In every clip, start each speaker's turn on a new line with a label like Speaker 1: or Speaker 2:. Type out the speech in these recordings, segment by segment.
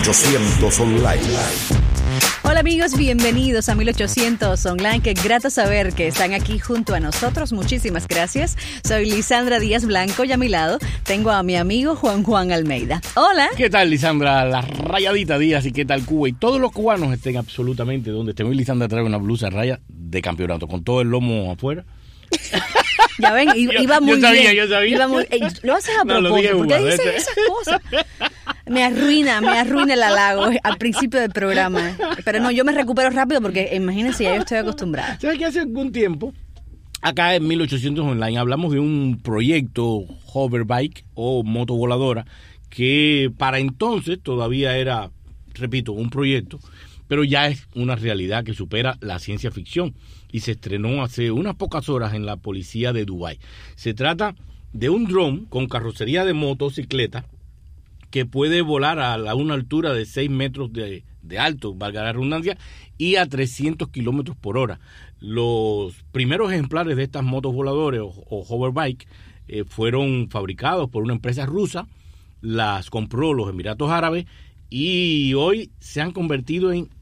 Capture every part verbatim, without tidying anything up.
Speaker 1: ochocientos Online.
Speaker 2: Hola amigos, bienvenidos a mil ochocientos Online. Qué grato saber que están aquí junto a nosotros. Muchísimas gracias. Soy Lisandra Díaz Blanco y a mi lado tengo a mi amigo Juan Juan Almeida. Hola.
Speaker 3: ¿Qué tal, Lisandra? La rayadita Díaz y qué tal Cuba. Y todos los cubanos estén absolutamente donde estén. Hoy Lisandra trae una blusa raya de campeonato con todo el lomo afuera.
Speaker 2: Ya ven, iba muy
Speaker 3: yo sabía,
Speaker 2: bien.
Speaker 3: Yo sabía,
Speaker 2: iba muy, eh, lo haces a
Speaker 3: no,
Speaker 2: propósito, ¿por qué
Speaker 3: Cuba,
Speaker 2: dices esas cosas? Me arruina, me arruina el halago al principio del programa. Pero no, yo me recupero rápido porque imagínense, ya yo estoy acostumbrada.
Speaker 3: ¿Sabes que hace algún tiempo, acá en mil ochocientos Online, hablamos de un proyecto hoverbike o moto voladora que para entonces todavía era, repito, un proyecto, pero ya es una realidad que supera la ciencia ficción y se estrenó hace unas pocas horas en la policía de Dubái. Se trata de un dron con carrocería de motocicleta que puede volar a, la, a una altura de seis metros de, de alto, valga la redundancia, y a trescientos kilómetros por hora. Los primeros ejemplares de estas motos voladores o, o hoverbike eh, fueron fabricados por una empresa rusa, las compró los Emiratos Árabes y hoy se han convertido en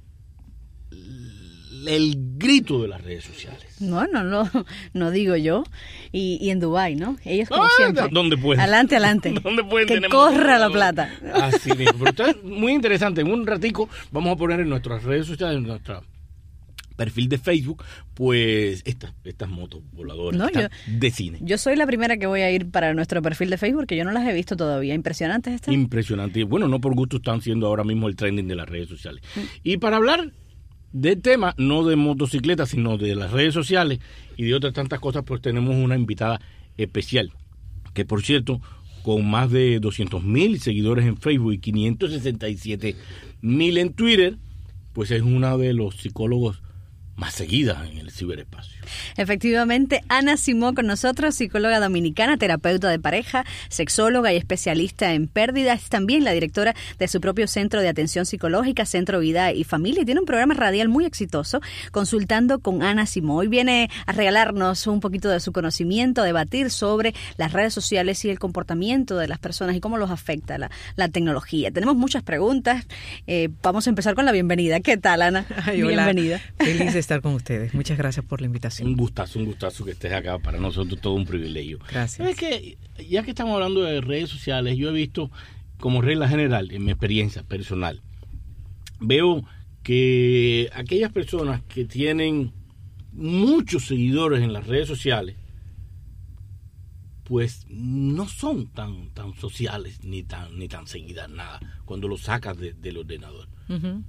Speaker 3: el grito de las redes sociales.
Speaker 2: No, no, no, no digo yo. Y, y en Dubái, ¿no? Ellos como
Speaker 3: ah,
Speaker 2: siempre.
Speaker 3: ¿Dónde pueden?
Speaker 2: Adelante, adelante.
Speaker 3: ¿Dónde pueden
Speaker 2: que
Speaker 3: tener
Speaker 2: corra la plata.
Speaker 3: Así mismo. Pero está muy interesante. En un ratico vamos a poner en nuestras redes sociales, en nuestro perfil de Facebook, pues estas estas motos voladoras
Speaker 2: no, yo,
Speaker 3: de cine.
Speaker 2: Yo soy la primera que voy a ir para nuestro perfil de Facebook, que yo no las he visto todavía. ¿Impresionantes estas?
Speaker 3: Impresionante. Bueno, no por gusto están siendo ahora mismo el trending de las redes sociales. Mm. Y para hablar del tema, no de motocicletas, sino de las redes sociales y de otras tantas cosas, pues tenemos una invitada especial, que por cierto, con más de doscientos mil seguidores en Facebook y quinientos sesenta y siete mil en Twitter, pues es una de los psicólogos más seguida en el ciberespacio.
Speaker 2: Efectivamente, Ana Simó con nosotros, psicóloga dominicana, terapeuta de pareja, sexóloga y especialista en pérdidas, también la directora de su propio centro de atención psicológica, Centro Vida y Familia, y tiene un programa radial muy exitoso, Consultando con Ana Simó. Hoy viene a regalarnos un poquito de su conocimiento, a debatir sobre las redes sociales y el comportamiento de las personas y cómo los afecta la, la tecnología. Tenemos muchas preguntas, eh, vamos a empezar con la bienvenida. ¿Qué tal, Ana?
Speaker 4: Ay,
Speaker 2: bienvenida.
Speaker 4: Hola. Feliz de estar con ustedes. Muchas gracias por la invitación.
Speaker 3: Un gustazo, un gustazo que estés acá. Para nosotros todo un privilegio.
Speaker 4: Gracias.
Speaker 3: Es que ya que estamos hablando de redes sociales, yo he visto como regla general, en mi experiencia personal, veo que aquellas personas que tienen muchos seguidores en las redes sociales, pues no son tan tan sociales ni tan ni tan seguidas nada cuando lo sacas de, del ordenador. Uh-huh.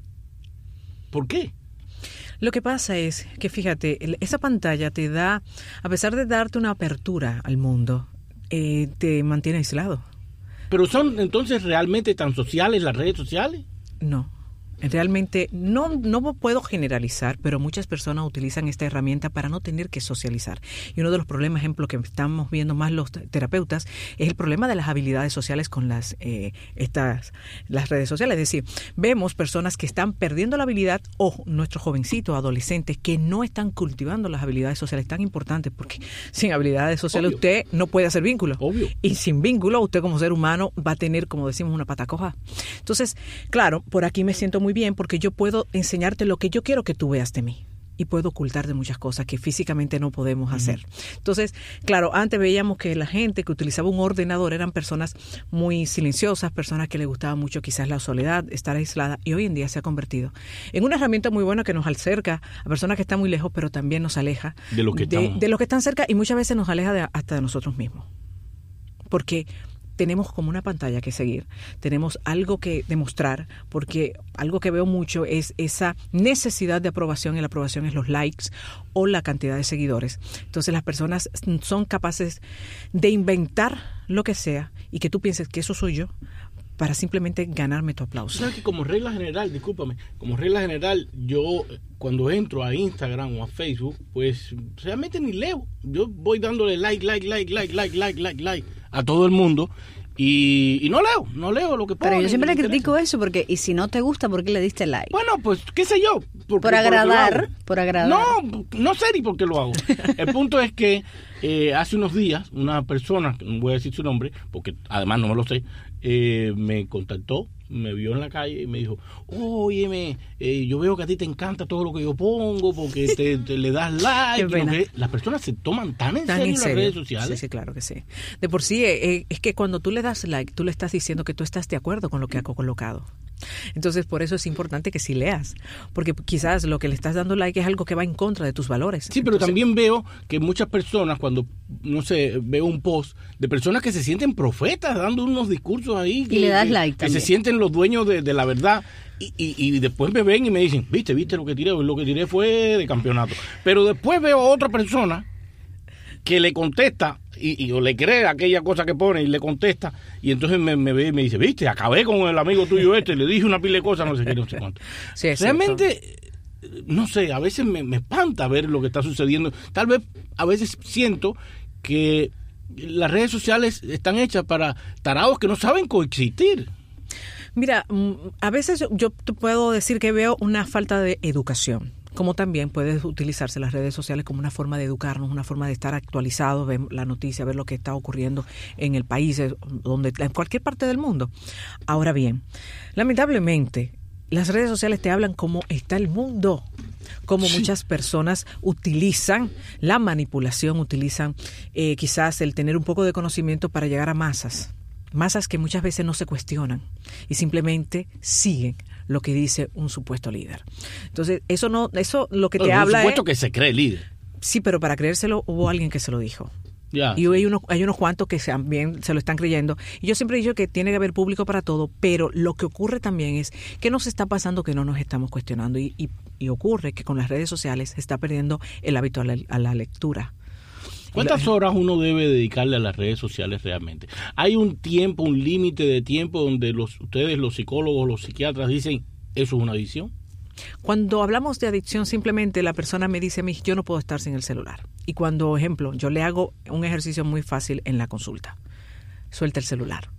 Speaker 3: ¿Por qué?
Speaker 4: Lo que pasa es que, fíjate, esa pantalla te da, a pesar de darte una apertura al mundo, eh, te mantiene aislado.
Speaker 3: ¿Pero son entonces realmente tan sociales las redes sociales?
Speaker 4: No. Realmente no, no puedo generalizar, pero muchas personas utilizan esta herramienta para no tener que socializar. Y uno de los problemas, ejemplo, que estamos viendo más los terapeutas es el problema de las habilidades sociales con las eh, estas las redes sociales. Es decir, vemos personas que están perdiendo la habilidad, o nuestros jovencitos, adolescentes, que no están cultivando las habilidades sociales tan importantes, porque sin habilidades sociales Obvio. Usted no puede hacer vínculos.
Speaker 3: Obvio.
Speaker 4: Y sin vínculo, usted como ser humano va a tener, como decimos, una pata coja. Entonces, claro, por aquí me siento muy bien porque yo puedo enseñarte lo que yo quiero que tú veas de mí y puedo ocultarte muchas cosas que físicamente no podemos hacer. Uh-huh. Entonces, claro, antes veíamos que la gente que utilizaba un ordenador eran personas muy silenciosas, personas que les gustaba mucho quizás la soledad, estar aislada, y hoy en día se ha convertido en una herramienta muy buena que nos acerca a personas que están muy lejos, pero también nos aleja
Speaker 3: de lo que,
Speaker 4: de, de los que están cerca, y muchas veces nos aleja de, hasta de nosotros mismos. Porque tenemos como una pantalla que seguir, tenemos algo que demostrar, porque algo que veo mucho es esa necesidad de aprobación, y la aprobación es los likes o la cantidad de seguidores. Entonces las personas son capaces de inventar lo que sea y que tú pienses que eso soy yo para simplemente ganarme tu aplauso.
Speaker 3: ¿Sabes que como regla general, discúlpame, como regla general, yo cuando entro a Instagram o a Facebook, pues realmente ni leo. Yo voy dándole like, like, like, like, like, like, like, like a todo el mundo y, y no leo, no leo lo que pongo.
Speaker 2: Pero yo siempre le critico eso, porque y si no te gusta, ¿por qué le diste like?
Speaker 3: Bueno, pues, qué sé yo. Por,
Speaker 2: por agradar, por agradar.
Speaker 3: No, no sé ni por qué lo hago. El punto es que Eh, hace unos días, una persona, no voy a decir su nombre, porque además no me lo sé, eh, me contactó, me vio en la calle y me dijo, óyeme, eh, yo veo que a ti te encanta todo lo que yo pongo porque te, te le das like. Y que las personas se toman tan en, tan serio, en serio las redes sociales.
Speaker 4: Sí, sí, claro que sí. De por sí, eh, es que cuando tú le das like, tú le estás diciendo que tú estás de acuerdo con lo que ha colocado. Entonces, por eso es importante que sí leas, porque quizás lo que le estás dando like es algo que va en contra de tus valores.
Speaker 3: Sí, pero Entonces, también veo que muchas personas, cuando, no sé, veo un post de personas que se sienten profetas dando unos discursos ahí. Que,
Speaker 2: y le das
Speaker 3: que,
Speaker 2: like
Speaker 3: que
Speaker 2: también.
Speaker 3: se sienten los dueños de, de la verdad. Y, y, y después me ven y me dicen, viste, viste lo que tiré, lo que tiré fue de campeonato. Pero después veo a otra persona que le contesta y, y o le cree aquella cosa que pone y le contesta y entonces me, me ve y me dice, viste, acabé con el amigo tuyo este, le dije una pila de cosas, no sé qué, no sé cuánto.
Speaker 4: Sí, es
Speaker 3: realmente, cierto. No sé, a veces me, me espanta ver lo que está sucediendo. Tal vez a veces siento que las redes sociales están hechas para tarados que no saben coexistir.
Speaker 4: Mira, a veces yo te puedo decir que veo una falta de educación. Como también puedes utilizarse las redes sociales como una forma de educarnos, una forma de estar actualizados, ver la noticia, ver lo que está ocurriendo en el país, donde, en cualquier parte del mundo. Ahora bien, lamentablemente, las redes sociales te hablan cómo está el mundo, cómo sí. Muchas personas utilizan la manipulación, utilizan eh, quizás el tener un poco de conocimiento para llegar a masas. Masas que muchas veces no se cuestionan y simplemente siguen lo que dice un supuesto líder. Entonces, eso no, eso lo que te
Speaker 3: no,
Speaker 4: habla
Speaker 3: es un supuesto
Speaker 4: es,
Speaker 3: que se cree líder.
Speaker 4: Sí, pero para creérselo hubo alguien que se lo dijo.
Speaker 3: Ya,
Speaker 4: y
Speaker 3: sí.
Speaker 4: hay unos, hay unos cuantos que también se lo están creyendo. Y yo siempre he dicho que tiene que haber público para todo, pero lo que ocurre también es que nos está pasando que no nos estamos cuestionando y, y, y ocurre que con las redes sociales se está perdiendo el hábito a la, a la lectura.
Speaker 3: ¿Cuántas horas uno debe dedicarle a las redes sociales realmente? ¿Hay un tiempo, un límite de tiempo donde los ustedes, los psicólogos, los psiquiatras dicen eso es una adicción?
Speaker 4: Cuando hablamos de adicción, simplemente la persona me dice a mí, yo no puedo estar sin el celular. Y cuando, ejemplo, yo le hago un ejercicio muy fácil en la consulta. Suelta el celular.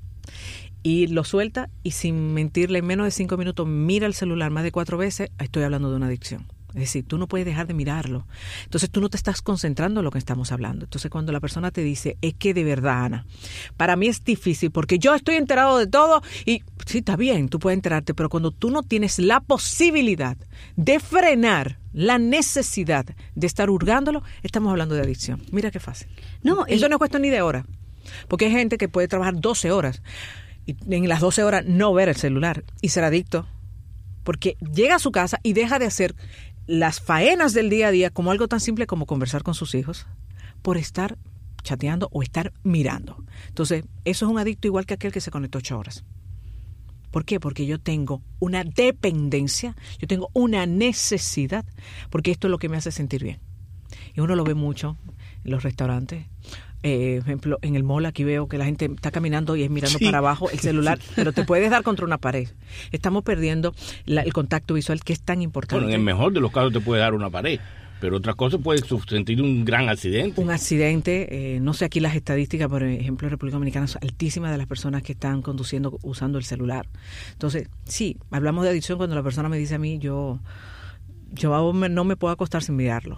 Speaker 4: Y lo suelta y sin mentirle, en menos de cinco minutos mira el celular más de cuatro veces, estoy hablando de una adicción. Es decir, tú no puedes dejar de mirarlo. Entonces, tú no te estás concentrando en lo que estamos hablando. Entonces, cuando la persona te dice, es que de verdad, Ana, para mí es difícil porque yo estoy enterado de todo y sí, está bien, tú puedes enterarte, pero cuando tú no tienes la posibilidad de frenar la necesidad de estar hurgándolo, estamos hablando de adicción. Mira qué fácil. No, Eso y... no es cuestión ni de hora. Porque hay gente que puede trabajar doce horas y en las doce horas no ver el celular y ser adicto. Porque llega a su casa y deja de hacer las faenas del día a día como algo tan simple como conversar con sus hijos por estar chateando o estar mirando. Entonces, eso es un adicto igual que aquel que se conectó ocho horas. ¿Por qué? Porque yo tengo una dependencia, yo tengo una necesidad, porque esto es lo que me hace sentir bien. Y uno lo ve mucho en los restaurantes. Eh, ejemplo, en el mall aquí veo que la gente está caminando y es mirando sí. para abajo el celular, pero te puedes dar contra una pared. Estamos perdiendo la, el contacto visual que es tan importante.
Speaker 3: Bueno, en el mejor de los casos te puede dar una pared, pero otras cosas puede sentir un gran accidente.
Speaker 4: Un accidente, eh, no sé aquí las estadísticas, por ejemplo, en República Dominicana son altísimas de las personas que están conduciendo usando el celular. Entonces, sí, hablamos de adicción cuando la persona me dice a mí, yo, yo no me puedo acostar sin mirarlo.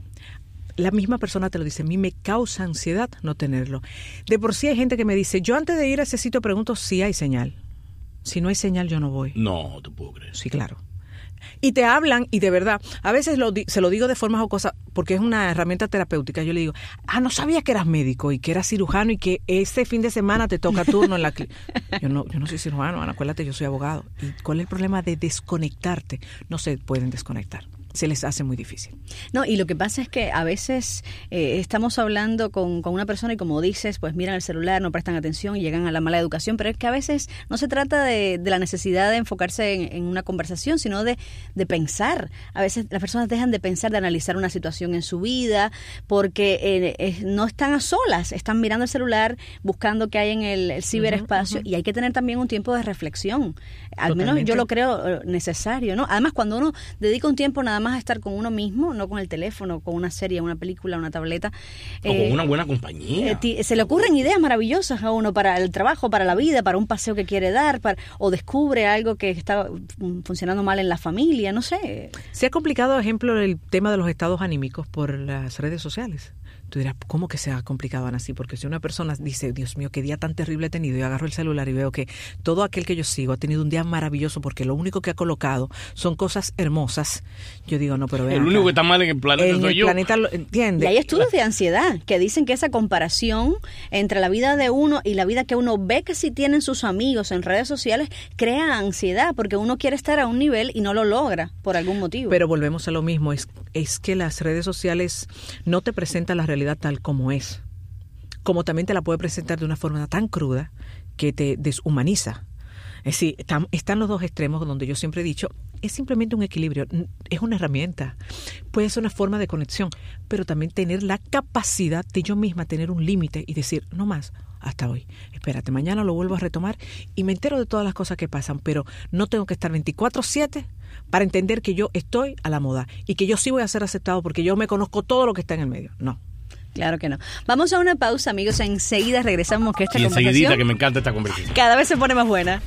Speaker 4: La misma persona te lo dice, a mí me causa ansiedad no tenerlo. De por sí hay gente que me dice, yo antes de ir a ese sitio pregunto si hay señal. Si no hay señal, yo no voy.
Speaker 3: No, te puedo creer.
Speaker 4: Sí, claro. Y te hablan, y de verdad, a veces lo, se lo digo de forma jocosa, porque es una herramienta terapéutica. Yo le digo, ah, no sabía que eras médico y que eras cirujano y que ese fin de semana te toca turno en la clínica. Yo no, yo no soy cirujano, Ana, acuérdate, yo soy abogado. ¿Y cuál es el problema de desconectarte? No se pueden desconectar. Se les hace muy difícil.
Speaker 2: No, y lo que pasa es que a veces eh, estamos hablando con, con una persona y como dices, pues miran el celular, no prestan atención y llegan a la mala educación, pero es que a veces no se trata de, de la necesidad de enfocarse en, en una conversación, sino de, de pensar. A veces las personas dejan de pensar, de analizar una situación en su vida, porque eh, eh, no están a solas, están mirando el celular, buscando qué hay en el, el ciberespacio, uh-huh, uh-huh. y hay que tener también un tiempo de reflexión. Al Totalmente. menos yo lo creo necesario, ¿no? Además, cuando uno dedica un tiempo nada más más a estar con uno mismo, no con el teléfono, con una serie, una película, una tableta.
Speaker 3: O eh, con una buena compañía.
Speaker 2: Eh, se le ocurren ideas maravillosas a uno para el trabajo, para la vida, para un paseo que quiere dar, para, o descubre algo que está funcionando mal en la familia, no sé.
Speaker 4: Se ha complicado, ejemplo, el tema de los estados anímicos por las redes sociales. Tú dirás, ¿cómo que se ha complicado, Ana? Sí, porque si una persona dice, Dios mío, qué día tan terrible he tenido, y agarro el celular y veo que todo aquel que yo sigo ha tenido un día maravilloso porque lo único que ha colocado son cosas hermosas, yo digo, no, pero vean.
Speaker 3: El único que está mal en el planeta
Speaker 4: en
Speaker 3: soy
Speaker 4: el
Speaker 3: yo.
Speaker 4: Planeta lo, ¿entiende?
Speaker 2: Y hay estudios de ansiedad que dicen que esa comparación entre la vida de uno y la vida que uno ve que sí tienen sus amigos en redes sociales crea ansiedad porque uno quiere estar a un nivel y no lo logra por algún motivo.
Speaker 4: Pero volvemos a lo mismo, es, es que las redes sociales no te presentan la realidad tal como es, como también te la puede presentar de una forma tan cruda que te deshumaniza. Es decir, están, están los dos extremos donde yo siempre he dicho, es simplemente un equilibrio, es una herramienta, puede ser una forma de conexión, pero también tener la capacidad de yo misma tener un límite y decir, no más, hasta hoy, espérate, mañana lo vuelvo a retomar y me entero de todas las cosas que pasan, pero no tengo que estar veinticuatro siete para entender que yo estoy a la moda y que yo sí voy a ser aceptado porque yo me conozco todo lo que está en el medio. No.
Speaker 2: Claro que no. Vamos a una pausa, amigos. Enseguida regresamos, que esta
Speaker 3: y
Speaker 2: conversación...
Speaker 3: enseguidita, que me encanta esta conversación.
Speaker 2: Cada vez se pone más buena.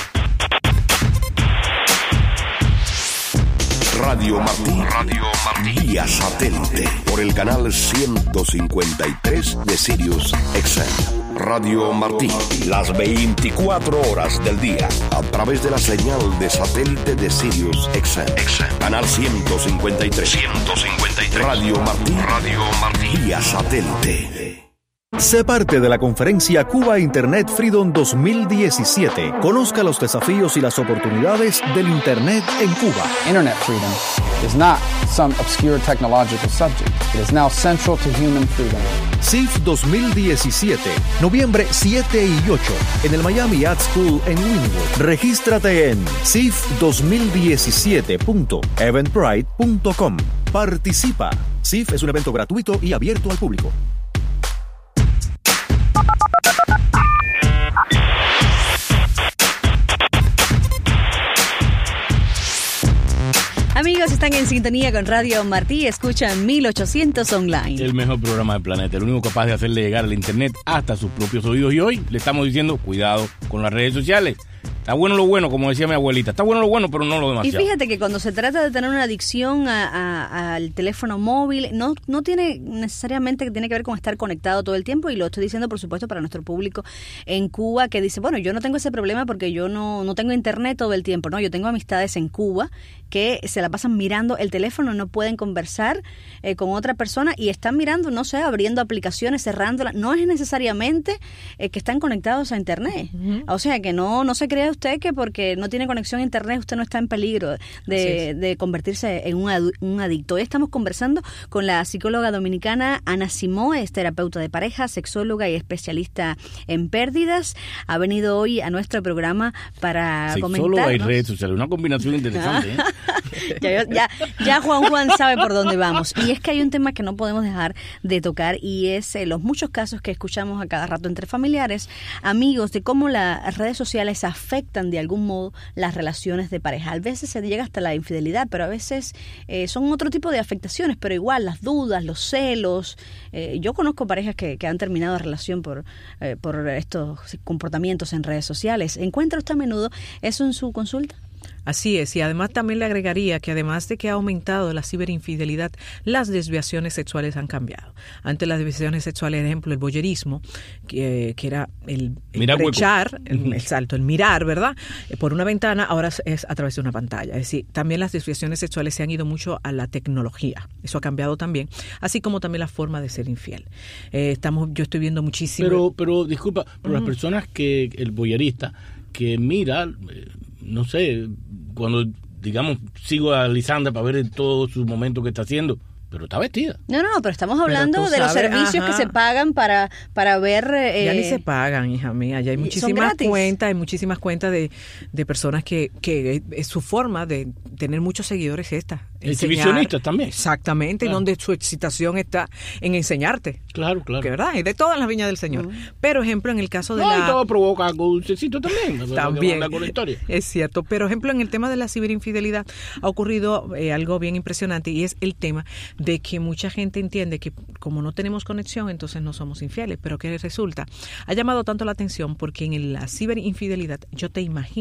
Speaker 1: Radio Martí, Radio Martí, vía satélite, por el canal ciento cincuenta y tres de Sirius X M. Radio Martí, las veinticuatro horas del día, a través de la señal de satélite de Sirius X M. Canal ciento cincuenta y tres. ciento cincuenta y tres. Radio Martí, Radio Martí, vía satélite.
Speaker 5: Sé parte de la conferencia Cuba Internet Freedom dos mil diecisiete. Conozca los desafíos y las oportunidades del Internet en Cuba.
Speaker 6: Internet freedom is not some obscure technological subject. It is now central to human freedom.
Speaker 5: C I F dos mil diecisiete, noviembre siete y ocho, en el Miami Ad School en Wynwood. Regístrate en C I F dos mil diecisiete punto eventbrite punto com. Participa. C I F es un evento gratuito y abierto al público.
Speaker 2: Amigos, están en sintonía con Radio Martí, escuchan mil ochocientos Online.
Speaker 3: El mejor programa del planeta, el único capaz de hacerle llegar al internet hasta sus propios oídos. Y hoy le estamos diciendo, cuidado con las redes sociales. Está bueno lo bueno, como decía mi abuelita. Está bueno lo bueno, pero no lo demasiado.
Speaker 2: Y fíjate que cuando se trata de tener una adicción a, a, al teléfono móvil, no, no tiene necesariamente que tiene que ver con estar conectado todo el tiempo. Y lo estoy diciendo, por supuesto, para nuestro público en Cuba, que dice, bueno, yo no tengo ese problema porque yo no, no tengo internet todo el tiempo. No, yo tengo amistades en Cuba que se la pasan mirando el teléfono, no pueden conversar eh, con otra persona y están mirando, no sé, abriendo aplicaciones, cerrándolas. No es necesariamente eh, que están conectados a internet. Uh-huh. O sea, que no, no se crea usted que porque no tiene conexión a internet usted no está en peligro de, de convertirse en un, adu- un adicto. Hoy estamos conversando con la psicóloga dominicana Ana Simó, es terapeuta de pareja, sexóloga y especialista en pérdidas. Ha venido hoy a nuestro programa para comentarnos.
Speaker 3: Sexóloga y redes sociales, una combinación interesante. ¿eh?
Speaker 2: ya, ya, ya Juan Juan sabe por dónde vamos. Y es que hay un tema que no podemos dejar de tocar y es eh, los muchos casos que escuchamos a cada rato entre familiares, amigos, de cómo las redes sociales afectan de algún modo las relaciones de pareja. A veces se llega hasta la infidelidad, pero a veces eh, son otro tipo de afectaciones, pero igual las dudas, los celos. Eh, yo conozco parejas que, que han terminado relación por, eh, por estos comportamientos en redes sociales. ¿Encuentra usted a menudo eso en su consulta?
Speaker 4: Así es, y además también le agregaría que además de que ha aumentado la ciberinfidelidad, las desviaciones sexuales han cambiado. Antes las desviaciones sexuales, por ejemplo, el voyerismo, que, que era el, el brechar, el, el salto, el mirar, ¿verdad? Por una ventana, ahora es a través de una pantalla. Es decir, también las desviaciones sexuales se han ido mucho a la tecnología. Eso ha cambiado también, así como también la forma de ser infiel. Eh, estamos, yo estoy viendo muchísimo...
Speaker 3: Pero, pero disculpa, pero uh-huh. las personas que, el voyerista, que mira... Eh, no sé, cuando, digamos, sigo a Lisandra para ver todo su momento que está haciendo, pero está vestida.
Speaker 2: No, no, pero estamos hablando pero de sabes, los servicios ajá. que se pagan para, para ver... Eh,
Speaker 4: ya ni se pagan, hija mía, ya hay muchísimas cuentas, hay muchísimas cuentas de, de personas que, que es su forma de tener muchos seguidores esta.
Speaker 3: Exhibicionistas también.
Speaker 4: Exactamente, claro. Donde su excitación está en enseñarte.
Speaker 3: Claro, claro.
Speaker 4: Que verdad, es de todas las viñas del Señor. Uh-huh. Pero, ejemplo, en el caso de
Speaker 3: no,
Speaker 4: la...
Speaker 3: y todo provoca algo dulcecito también.
Speaker 4: También,
Speaker 3: con la historia.
Speaker 4: Es cierto. Pero, ejemplo, en el tema de la ciberinfidelidad ha ocurrido eh, algo bien impresionante y es el tema de que mucha gente entiende que como no tenemos conexión, entonces no somos infieles. Pero ¿qué resulta? Ha llamado tanto la atención porque en la ciberinfidelidad yo te imagino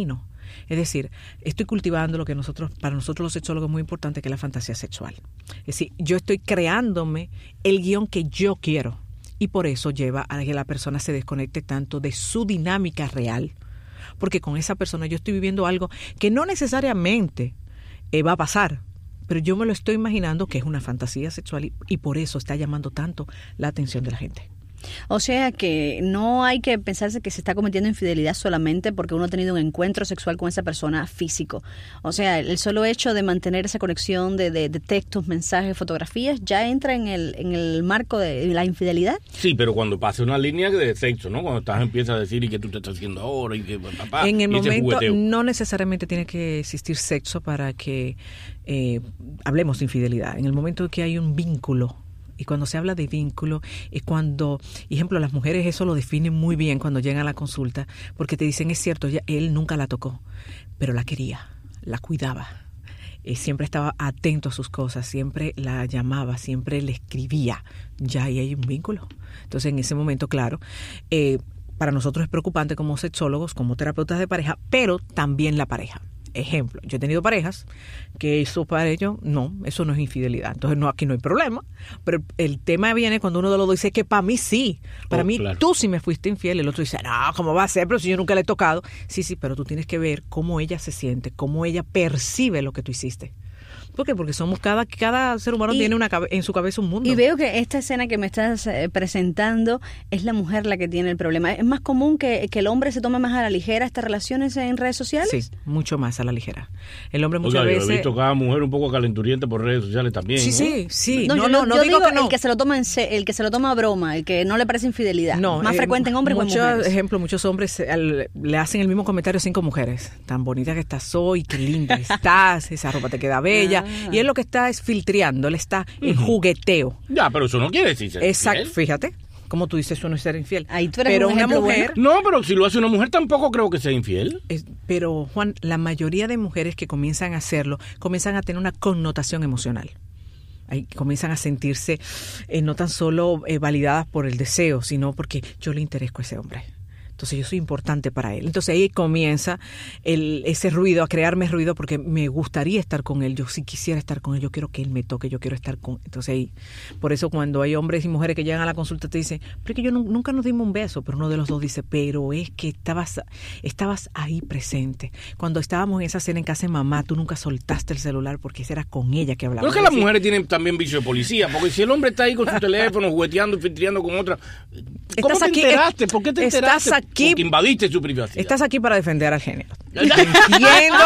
Speaker 4: Es decir, estoy cultivando lo que nosotros, para nosotros los sexólogos es muy importante, que es la fantasía sexual. Es decir, yo estoy creándome el guión que yo quiero y por eso lleva a que la persona se desconecte tanto de su dinámica real, porque con esa persona yo estoy viviendo algo que no necesariamente eh, va a pasar, pero yo me lo estoy imaginando que es una fantasía sexual y, y por eso está llamando tanto la atención de la gente.
Speaker 2: O sea que no hay que pensarse que se está cometiendo infidelidad solamente porque uno ha tenido un encuentro sexual con esa persona físico. O sea, el solo hecho de mantener esa conexión de, de, de textos, mensajes, fotografías, ya entra en el, en el marco de la infidelidad.
Speaker 3: Sí, pero cuando pasa una línea de sexo, ¿no? Cuando estás empiezas a decir y que tú te estás haciendo ahora y que papá.
Speaker 4: En el
Speaker 3: y
Speaker 4: momento
Speaker 3: jugueteo.
Speaker 4: no necesariamente tiene que existir sexo para que eh, hablemos de infidelidad. En el momento que hay un vínculo. Y cuando se habla de vínculo es cuando, ejemplo, las mujeres eso lo definen muy bien cuando llegan a la consulta, porque te dicen, es cierto, ya, él nunca la tocó, pero la quería, la cuidaba, eh, siempre estaba atento a sus cosas, siempre la llamaba, siempre le escribía, ya ahí hay un vínculo. Entonces, en ese momento, claro, eh, para nosotros es preocupante como sexólogos, como terapeutas de pareja, pero también la pareja. Ejemplo, yo he tenido parejas que eso para ellos, no, eso no es infidelidad. Entonces, no, aquí no hay problema. Pero el tema viene cuando uno de los dos dice que para mí sí. Para
Speaker 3: oh,
Speaker 4: mí
Speaker 3: claro.
Speaker 4: tú sí me fuiste infiel. El otro dice, no, ¿cómo va a ser? Pero si yo nunca le he tocado. Sí, sí, pero tú tienes que ver cómo ella se siente, cómo ella percibe lo que tú hiciste. ¿Por qué? Porque somos cada cada ser humano
Speaker 2: y,
Speaker 4: tiene una en su cabeza un mundo.
Speaker 2: Y veo que esta escena que me estás eh, presentando es la mujer la que tiene el problema. ¿Es más común que, que el hombre se tome más a la ligera estas relaciones en redes sociales?
Speaker 4: Sí, mucho más a la ligera. El hombre muchas
Speaker 3: o sea,
Speaker 4: veces...
Speaker 3: yo he visto cada mujer un poco calenturienta por redes sociales también.
Speaker 4: Sí,
Speaker 3: ¿no?
Speaker 4: sí, sí.
Speaker 2: No,
Speaker 4: no,
Speaker 2: yo
Speaker 4: no, no
Speaker 2: yo
Speaker 4: digo,
Speaker 2: digo
Speaker 4: que no.
Speaker 2: el que se lo toma en se, el que se lo toma a broma, el que no le parece infidelidad.
Speaker 4: No,
Speaker 2: más
Speaker 4: eh,
Speaker 2: frecuente en hombres o en
Speaker 4: muchos,
Speaker 2: mujeres.
Speaker 4: Ejemplo, muchos hombres al, le hacen el mismo comentario a cinco mujeres. Tan bonita que estás hoy, qué linda estás, esa ropa te queda bella. Ah. Y él lo que está es filtreando, él está uh-huh. en jugueteo.
Speaker 3: Ya, pero eso no quiere decir ser
Speaker 4: Exacto,
Speaker 3: infiel.
Speaker 4: Fíjate, como tú dices, eso no es ser infiel.
Speaker 2: Ahí tú eres
Speaker 4: pero
Speaker 2: un
Speaker 4: una
Speaker 2: ejemplo
Speaker 4: mujer...
Speaker 2: bueno.
Speaker 3: No, pero si lo hace una mujer tampoco creo que sea infiel.
Speaker 4: Es, pero, Juan, la mayoría de mujeres que comienzan a hacerlo, comienzan a tener una connotación emocional. Ahí comienzan a sentirse eh, no tan solo eh, validadas por el deseo, sino porque yo le interesco a ese hombre. Entonces yo soy importante para él. Entonces ahí comienza el, ese ruido, a crearme ruido porque me gustaría estar con él. Yo sí quisiera estar con él, yo quiero que él me toque, yo quiero estar con... Entonces ahí, por eso cuando hay hombres y mujeres que llegan a la consulta te dicen, pero es que yo no, nunca nos dimos un beso, pero uno de los dos dice, pero es que estabas, estabas ahí presente. Cuando estábamos en esa cena en casa de mamá, tú nunca soltaste el celular porque esa era con ella que hablaba.
Speaker 3: Pero es que las mujeres tienen también vicio de policía, porque si el hombre está ahí con su teléfono jugueteando y filtreando con otra, ¿cómo te
Speaker 4: aquí,
Speaker 3: enteraste? ¿Por qué te enteraste?
Speaker 4: Estás aquí,
Speaker 3: porque invadiste su privacidad.
Speaker 4: Estás aquí para defender al género. Te entiendo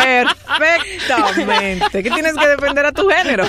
Speaker 4: perfectamente. ¿Qué tienes que defender a tu género?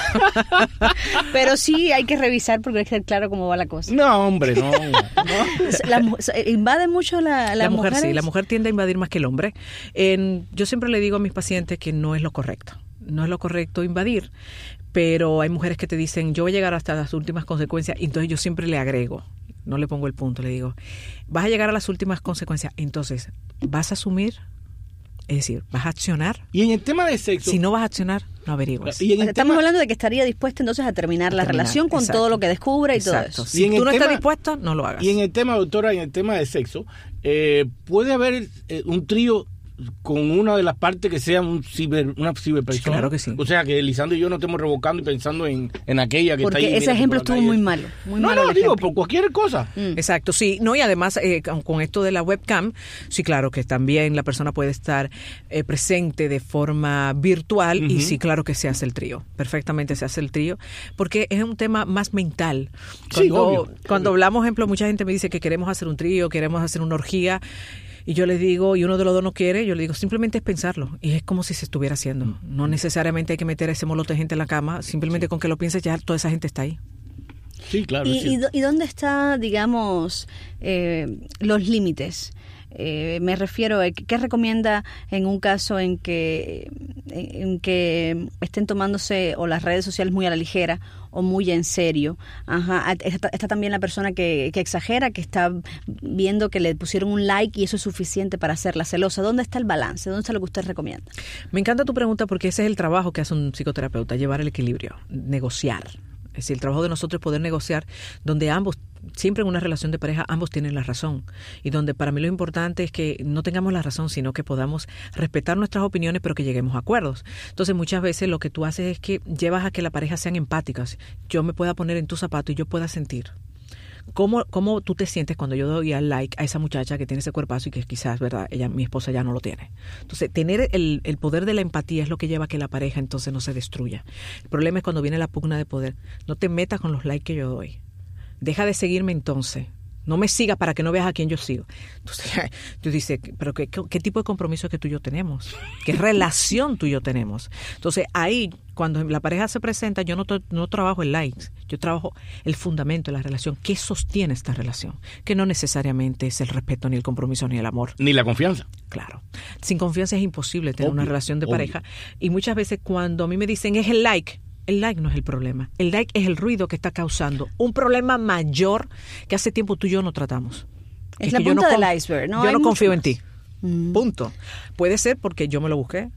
Speaker 2: Pero sí hay que revisar porque hay que ser claro cómo va la cosa.
Speaker 3: No, hombre, no. no.
Speaker 2: La, ¿Invade mucho la, la,
Speaker 4: la mujer?
Speaker 2: mujeres?
Speaker 4: Sí, la mujer tiende a invadir más que el hombre. En, yo siempre le digo a mis pacientes que no es lo correcto. No es lo correcto invadir. Pero hay mujeres que te dicen, yo voy a llegar hasta las últimas consecuencias. Y entonces yo siempre le agrego. No le pongo el punto, le digo, vas a llegar a las últimas consecuencias, entonces, ¿vas a asumir? Es decir, ¿vas a accionar?
Speaker 3: Y en el tema de sexo...
Speaker 4: Si no vas a accionar, no averiguas.
Speaker 3: Y en el
Speaker 2: Estamos
Speaker 3: tema...
Speaker 2: hablando de que estaría dispuesta entonces a terminar a la
Speaker 4: terminar,
Speaker 2: relación con
Speaker 4: exacto.
Speaker 2: todo lo que descubra y
Speaker 4: exacto.
Speaker 2: todo eso.
Speaker 4: Si
Speaker 3: y
Speaker 4: tú no
Speaker 3: tema...
Speaker 4: estás dispuesta, no lo hagas.
Speaker 3: Y en el tema, doctora, en el tema de sexo, eh, ¿puede haber eh, un trío con una de las partes que sea un ciber, una ciberpersona?
Speaker 4: Sí, claro que sí.
Speaker 3: O sea, que Lisandro y yo no estemos revocando y pensando en, en aquella que
Speaker 2: Porque
Speaker 3: está ahí.
Speaker 2: ese ejemplo estuvo muy malo. Muy
Speaker 3: no,
Speaker 2: malo
Speaker 3: no,
Speaker 2: el
Speaker 3: digo,
Speaker 2: ejemplo.
Speaker 3: por cualquier cosa.
Speaker 2: Mm.
Speaker 4: Exacto, sí. No, y además, eh, con, con esto de la webcam, sí, claro que también la persona puede estar eh, presente de forma virtual. Uh-huh. Y sí, claro que se hace el trío. Perfectamente se hace el trío. Porque es un tema más mental. Cuando,
Speaker 3: sí, obvio.
Speaker 4: Cuando
Speaker 3: obvio.
Speaker 4: hablamos, ejemplo, mucha gente me dice que queremos hacer un trío, queremos hacer una orgía. Y yo les digo, y uno de los dos no quiere, yo le digo, simplemente es pensarlo. Y es como si se estuviera haciendo. No necesariamente hay que meter ese molote de gente en la cama. Simplemente sí. Con que lo pienses, ya toda esa gente está ahí.
Speaker 3: Sí, claro.
Speaker 2: ¿Y,
Speaker 3: sí.
Speaker 2: y, y dónde están, digamos, eh, los límites? Eh, me refiero a ¿qué recomienda en un caso en que en que estén tomándose o las redes sociales muy a la ligera o muy en serio? Ajá. Está, está también la persona que, que exagera, que está viendo que le pusieron un like y eso es suficiente para hacerla celosa. ¿Dónde está el balance? ¿Dónde está lo que usted recomienda?
Speaker 4: Me encanta tu pregunta porque ese es el trabajo que hace un psicoterapeuta, llevar el equilibrio, negociar. Es decir, el trabajo de nosotros es poder negociar donde ambos, siempre en una relación de pareja, ambos tienen la razón. Y donde para mí lo importante es que no tengamos la razón, sino que podamos respetar nuestras opiniones, pero que lleguemos a acuerdos. Entonces, muchas veces lo que tú haces es que llevas a que la pareja sean empáticas. Yo me pueda poner en tu zapato y yo pueda sentir. ¿Cómo, ¿Cómo tú te sientes cuando yo doy al like a esa muchacha que tiene ese cuerpazo y que quizás, verdad, ella, mi esposa ya no lo tiene? Entonces, tener el, el poder de la empatía es lo que lleva a que la pareja entonces no se destruya. El problema es cuando viene la pugna de poder. No te metas con los likes que yo doy. Deja de seguirme entonces. No me sigas para que no veas a quién yo sigo. Entonces, tú dices, ¿pero qué, qué, qué tipo de compromiso es que tú y yo tenemos? ¿Qué relación tú y yo tenemos? Entonces, ahí, cuando la pareja se presenta, yo no, no trabajo el likes, yo trabajo el fundamento de la relación. ¿Qué sostiene esta relación? Que no necesariamente es el respeto, ni el compromiso, ni el amor.
Speaker 3: Ni la confianza.
Speaker 4: Claro. Sin confianza es imposible tener
Speaker 3: Obvio,
Speaker 4: una relación de
Speaker 3: obvio.
Speaker 4: pareja. Y muchas veces cuando a mí me dicen, es el like, el like no es el problema. El like es el ruido que está causando un problema mayor que hace tiempo tú y yo no tratamos.
Speaker 2: Es,
Speaker 4: es
Speaker 2: la
Speaker 4: que yo
Speaker 2: punta
Speaker 4: no
Speaker 2: del
Speaker 4: conf-
Speaker 2: iceberg, ¿no?
Speaker 4: Yo
Speaker 2: Hay
Speaker 4: no
Speaker 2: mucho
Speaker 4: confío en
Speaker 2: más.
Speaker 4: ti.
Speaker 2: Mm.
Speaker 4: Punto. Puede ser porque yo me lo busqué.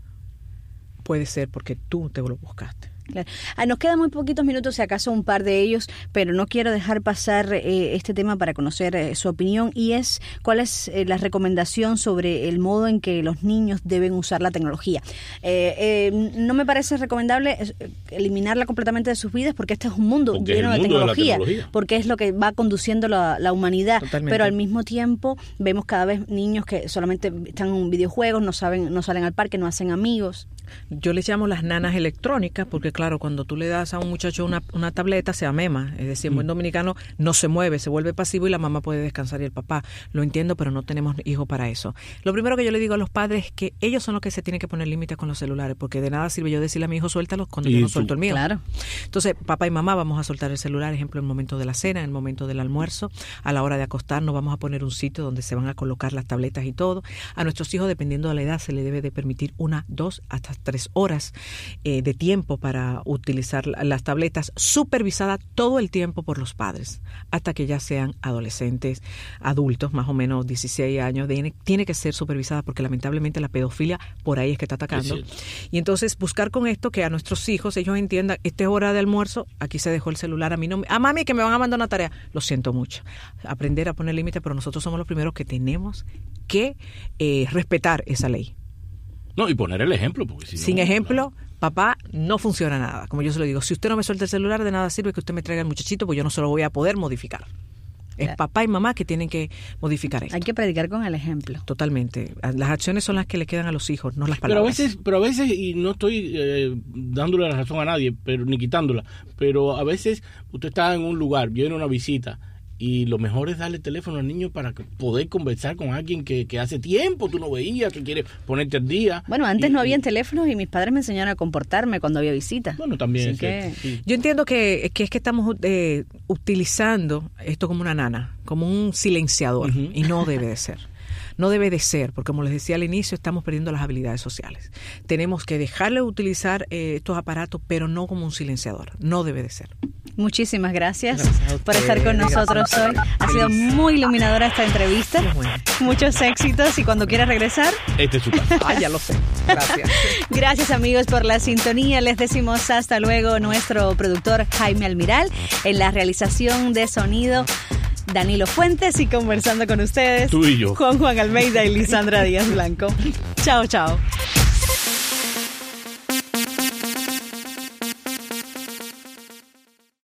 Speaker 4: Puede ser porque tú te lo buscaste.
Speaker 2: Claro. Ah, nos quedan muy poquitos minutos, si acaso un par de ellos, pero no quiero dejar pasar eh, este tema para conocer eh, su opinión, y es cuál es eh, la recomendación sobre el modo en que los niños deben usar la tecnología. Eh, eh, no me parece recomendable eh, eliminarla completamente de sus vidas, porque este es un mundo
Speaker 3: Porque
Speaker 2: lleno
Speaker 3: es el
Speaker 2: de,
Speaker 3: mundo de la
Speaker 2: tecnología,
Speaker 3: tecnología.
Speaker 2: porque es lo que va conduciendo la, la humanidad.
Speaker 4: Totalmente.
Speaker 2: Pero al mismo tiempo vemos cada vez niños que solamente están en videojuegos, no saben, no salen al parque, no hacen amigos.
Speaker 4: Yo les llamo las nanas electrónicas porque, claro, cuando tú le das a un muchacho una, una tableta, se amema. Es decir, en buen dominicano no se mueve, se vuelve pasivo y la mamá puede descansar y el papá. Lo entiendo, pero no tenemos hijos para eso. Lo primero que yo le digo a los padres es que ellos son los que se tienen que poner límites con los celulares, porque de nada sirve yo decirle a mi hijo, suéltalos cuando
Speaker 3: Y
Speaker 4: yo no
Speaker 3: tú-
Speaker 4: suelto el mío.
Speaker 2: Claro.
Speaker 4: Entonces, papá y mamá vamos a soltar el celular, ejemplo, en el momento de la cena, en el momento del almuerzo, a la hora de acostarnos vamos a poner un sitio donde se van a colocar las tabletas y todo. A nuestros hijos, dependiendo de la edad, se les debe de permitir una, dos, hasta tres horas eh, de tiempo para utilizar la- las tabletas, supervisada todo el tiempo por los padres, hasta que ya sean adolescentes, adultos, más o menos dieciséis años, de- tiene que ser supervisada porque lamentablemente la pedofilia por ahí es que está atacando.
Speaker 3: Es cierto.
Speaker 4: Y entonces buscar con esto que a nuestros hijos ellos entiendan, esta es hora de almuerzo, aquí se dejó el celular, a mí no me, a mami que me van a mandar una tarea, lo siento mucho. Aprender a poner límites, pero nosotros somos los primeros que tenemos que eh, respetar esa ley.
Speaker 3: No, y poner el ejemplo. Porque si
Speaker 4: Sin
Speaker 3: no,
Speaker 4: ejemplo, papá, no funciona nada. Como yo se lo digo, si usted no me suelta el celular, de nada sirve que usted me traiga el muchachito, pues yo no se lo voy a poder modificar. Es
Speaker 2: Claro.
Speaker 4: papá y mamá que tienen que modificar esto.
Speaker 2: Hay que predicar con el ejemplo.
Speaker 4: Totalmente. Las acciones son las que le quedan a los hijos, no las
Speaker 3: Pero a
Speaker 4: palabras.
Speaker 3: veces, pero a veces, y no estoy eh, dándole la razón a nadie, pero ni quitándola, pero a veces usted está en un lugar, viene una visita, y lo mejor es darle teléfono al niño para que poder conversar con alguien que, que hace tiempo tú no veías, que quiere ponerte al día.
Speaker 2: Bueno, antes
Speaker 3: Y-
Speaker 2: no habían
Speaker 3: y-
Speaker 2: teléfonos y mis padres me enseñaron a comportarme cuando había visitas.
Speaker 3: Bueno, también
Speaker 2: Así
Speaker 3: es
Speaker 2: que-
Speaker 3: cierto, sí.
Speaker 4: Yo entiendo que, que es que estamos eh, utilizando esto como una nana, como un silenciador,
Speaker 3: Ujú.
Speaker 4: y no debe de ser. No debe de ser, porque como les decía al inicio, estamos perdiendo las habilidades sociales. Tenemos que dejarle de utilizar eh, estos aparatos, pero no como un silenciador. No debe de ser.
Speaker 2: Muchísimas gracias,
Speaker 4: Gracias a
Speaker 2: por estar con
Speaker 4: ustedes,
Speaker 2: nosotros
Speaker 4: gracias.
Speaker 2: hoy. Ha sido muy iluminadora esta entrevista.
Speaker 4: Qué bueno.
Speaker 2: Muchos éxitos y cuando quieras regresar.
Speaker 3: Este es su casa.
Speaker 4: Ah, ya lo sé. Gracias.
Speaker 2: Gracias amigos por la sintonía. Les decimos hasta luego nuestro productor Jaime Almiral, en la realización de sonido Danilo Fuentes, y conversando con ustedes
Speaker 3: Tú y yo.
Speaker 2: Juan Juan Almeida y Lisandra Díaz Blanco. Chao, chao.